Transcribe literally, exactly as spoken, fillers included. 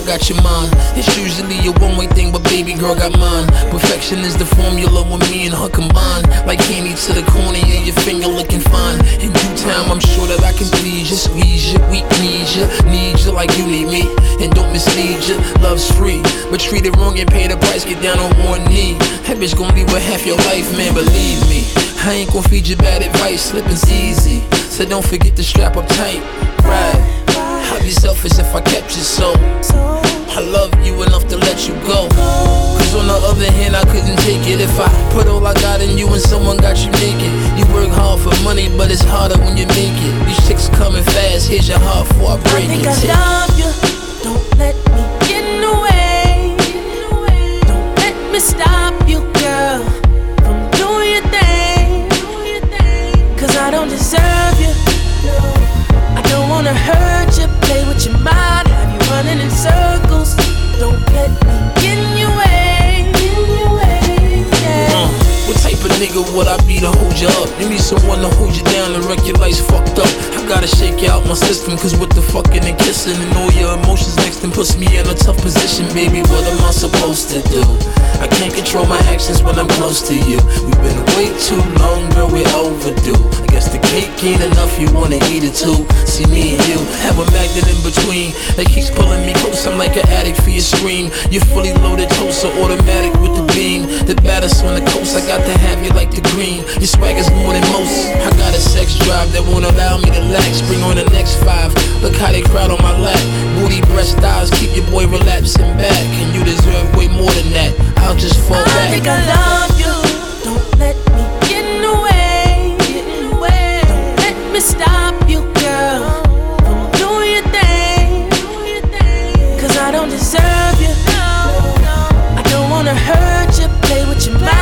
got your mind. It's usually a one-way thing, but baby girl got mine. Perfection is the formula when me and her combine. Like candy to the corner of your finger looking fine. In due time, I'm sure that I can please you, squeeze you, weak need you, need you like you need me. And don't mislead you, love's free, but treat it wrong and pay the price, get down on one knee. That bitch gon' leave with half your life, man, believe me. I ain't gon' feed you bad advice, slipping's easy, so don't forget to strap up tight. Right, I'd be selfish if I kept you so. I love you enough to let you go. Cause on the other hand, I couldn't take it if I put all I got in you and someone got you naked. You work hard for money, but it's harder when you make it. These chicks coming fast, here's your heart before I break it. I think I love you, don't let me get in the way. Don't let me stop you, girl, from doing your thing. Cause I don't deserve you, I don't wanna hurt you, play with your mind, have you running in circles. Don't let me get in your way, yeah. uh, What type of nigga would I be to hold you up? You need someone to hold you down and wreck your life's fucked up. I gotta shake you out my system, cause with the fucking and kissing and all your emotions next and puts me in a tough position, baby. What am I supposed to do? I can't control my actions when I'm close to you. We've been way too long, girl, we're overdue. I guess the cake ain't enough, you wanna eat it too. See me and you have a magnet in between that keeps pulling me close. I'm like an addict for your scream. You're fully loaded, toaster, automatic with the beam. The baddest on the coast, I got to have you like the green. Your swagger's more than most. I got a sex drive that won't allow me to lax. Bring on the next five, look how they crowd on my lap. Booty, breast, thighs, keep your boy relapsing back. And you deserve way more than that, I'll just fall I back. think I love you, don't let me get in the way. Don't let me stop you, girl, from doing your thing. Cause I don't deserve you, I don't wanna hurt you, play with your mind.